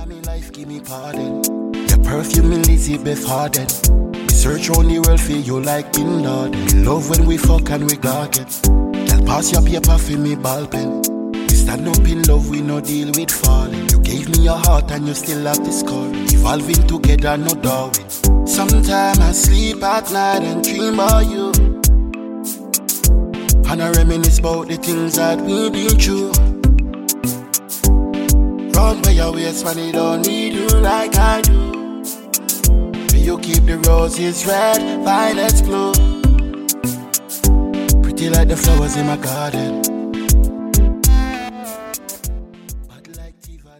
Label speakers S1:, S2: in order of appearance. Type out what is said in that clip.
S1: of me life, give me pardon. Your perfume Elizabeth Harden. We search on the world for you like Bin Laden. We love when we fuck and we gargle. Girl, pass your paper for me ball pen. We stand up in love, we no deal with falling. You gave me your heart and you still have the scar. Evolving together, no Darwin. Sometimes I sleep at night and dream about you. And I reminisce about the things that we been through. Run by your waist when they don't need you like I do. You keep the roses red, violets blue. Pretty like the flowers in my garden.